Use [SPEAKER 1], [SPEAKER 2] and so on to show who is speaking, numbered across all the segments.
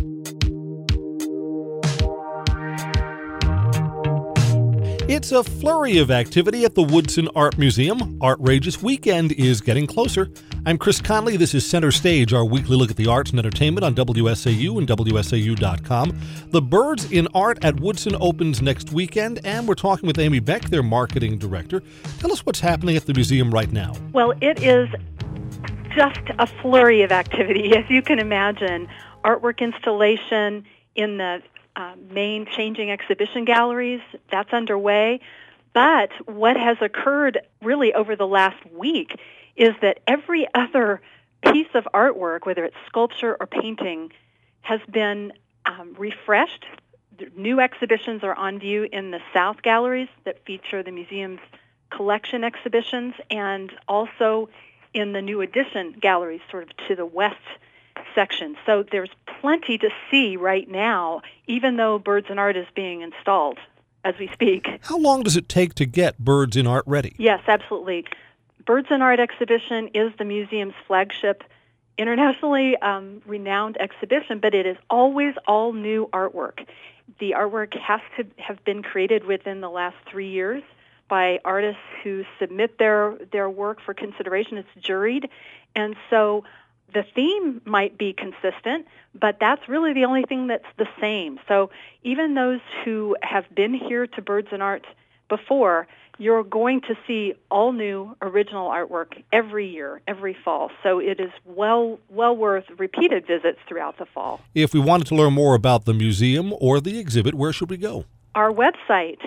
[SPEAKER 1] It's a flurry of activity at the Woodson Art Museum. Artrageous Weekend is getting closer. I'm Chris Conley. This is Center Stage, our weekly look at the arts and entertainment on WSAU and WSAU.com. The Birds in Art at Woodson opens next weekend, and we're talking with Amy Beck, their marketing director. Tell us what's happening at the museum right now.
[SPEAKER 2] Well, it is just a flurry of activity, as you can imagine. Artwork installation in the main changing exhibition galleries, that's underway. But what has occurred really over the last week is that every other piece of artwork, whether it's sculpture or painting, has been refreshed. New exhibitions are on view in the South galleries that feature the museum's collection exhibitions, and also in the New Edition galleries, sort of to the west section. So there's plenty to see right now, even though Birds in Art is being installed as we speak.
[SPEAKER 1] How long does it take to get Birds in Art ready?
[SPEAKER 2] Yes, absolutely. Birds in Art exhibition is the museum's flagship, internationally renowned exhibition, but it is always all new artwork. The artwork has to have been created within the last 3 years by artists who submit their work for consideration. It's juried, and so the theme might be consistent, but that's really the only thing that's the same. So even those who have been here to Birds in Art before, you're going to see all new original artwork every year, every fall. So it is well worth repeated visits throughout the fall.
[SPEAKER 1] If we wanted to learn more about the museum or the exhibit, where should we go?
[SPEAKER 2] Our website,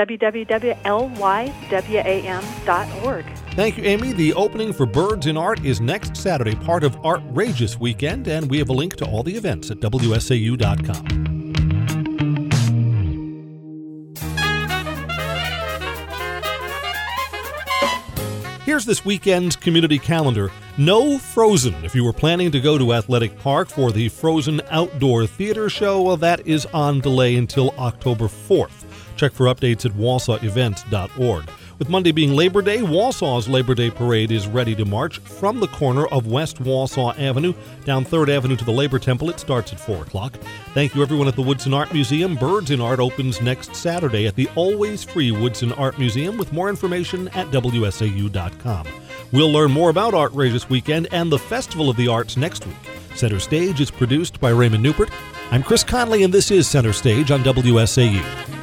[SPEAKER 2] www.lywam.org.
[SPEAKER 1] Thank you, Amy. The opening for Birds in Art is next Saturday, part of Artrageous Weekend, and we have a link to all the events at WSAU.com. Here's this weekend's community calendar. No Frozen. If you were planning to go to Athletic Park for the Frozen Outdoor Theater Show, well, that is on delay until October 4th. Check for updates at walsawevents.org. With Monday being Labor Day, Walsaw's Labor Day Parade is ready to march from the corner of West Walsaw Avenue down 3rd Avenue to the Labor Temple. It starts at 4 o'clock. Thank you, everyone at the Woodson Art Museum. Birds in Art opens next Saturday at the always free Woodson Art Museum, with more information at WSAU.com. We'll learn more about Artrageous Weekend and the Festival of the Arts next week. Center Stage is produced by Raymond Newport. I'm Chris Conley, and this is Center Stage on WSAU.